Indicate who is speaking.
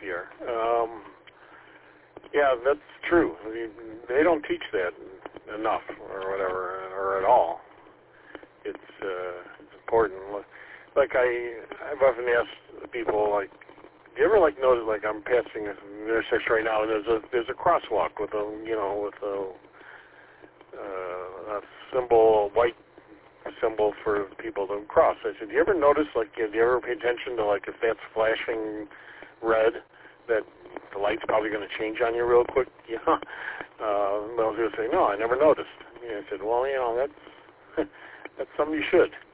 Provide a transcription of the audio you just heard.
Speaker 1: Pierre. Yeah, that's true. They don't teach that enough, or whatever, or at all. It's important. Like I've often asked people, like, do you ever notice, I'm passing an intersection right now, and there's a crosswalk with a symbol, a white symbol for people to cross. I said, do you ever notice, do you ever pay attention to, if that's flashing red, that the light's probably going to change on you real quick? Well, I was going to say, no, I never noticed. I said, well, that's something you should.